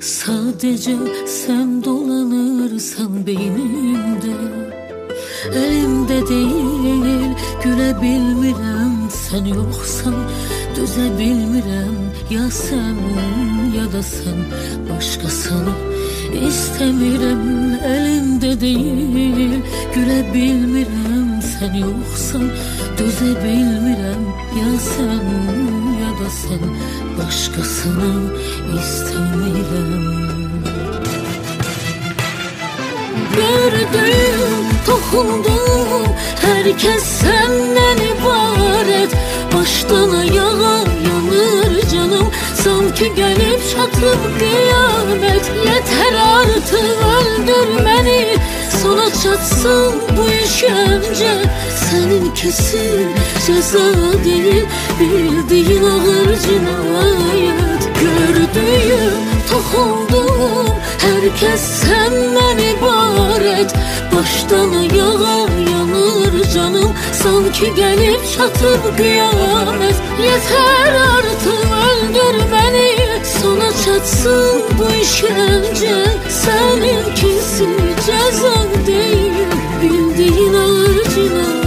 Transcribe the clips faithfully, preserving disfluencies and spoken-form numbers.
Sadece sen dolanırsan beynimde, elimde değil, güle bilmirəm. Sen yoksan düze bilmirəm. Ya sen ya da sen başkasını istemirəm. Elimde değil, güle bilmirəm. Sen yoksan düze bilmirəm. Ya sen ya da sen başkasını istemirəm. Gördüm, dokundum, herkes senden ibaret. Baştan ayağa yanır canım, sanki gelip çatıp kıyamet. Yeter artık öldür beni, sona çatsın bu işkence. Senin kesin ceza değil, bildiğin ağır cinayet. Gördüğüm, dokundum, herkes senden ibaret. Baştan ayağa yanır canım, sanki gelip çatıp kıyamet. Yeter artık öldür beni, sona çatsın bu işkence. Seninkisi ceza değil, bildiğin ağır cinayet.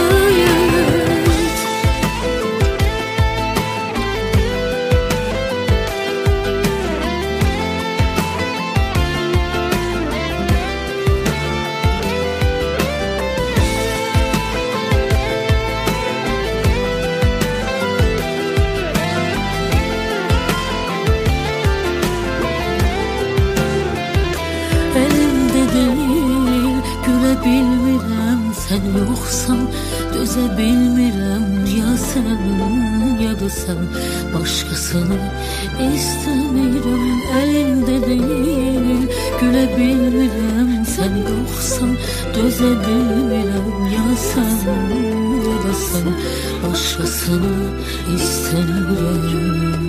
Bilmirəm, sen yoksan düze bilmirəm. Ya sen ya da sen başkasını istemirəm. Elimde değil, güle bilmirəm. Sen yoksan düze bilmirəm. Ya sen ya da sen başkasını istemirəm.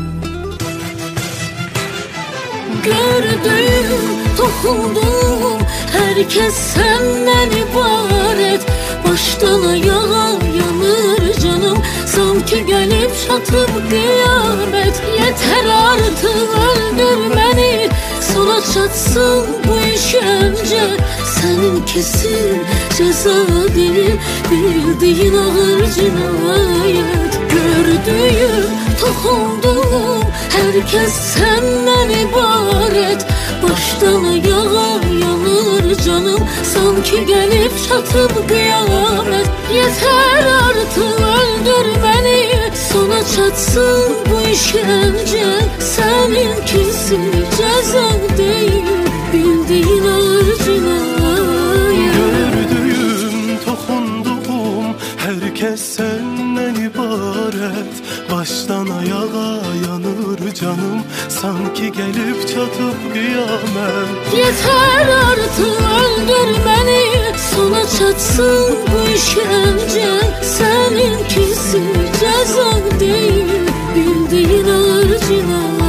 Gördüm, dokundum, herkes senden ibaret. Baştan ayağa yanır canım, sanki gelip çatıp kıyamet. Yeter artık öldür beni, sona çatsın bu işkence. Senin kesin ceza değil, bildiğin ağır cinayet. Gördüğüm, dokundum, herkes senden ibaret. Baştan ayağa yanır canım, sanki gelip çatıp kıyamet. Yeter artık öldür beni, sona çatsın bu işkence. Seninkisi ceza değil, bildiğin ağır cinayet. Gördüğüm, dokunduğum, herkes senden ibaret. Baştan ayağa yanır canım, sanki gelip çatıp kıyamet. Yeter artık öldür beni, sona çatsın bu işkence. Seninkisi ceza değil, bildiğin ağır cinayet.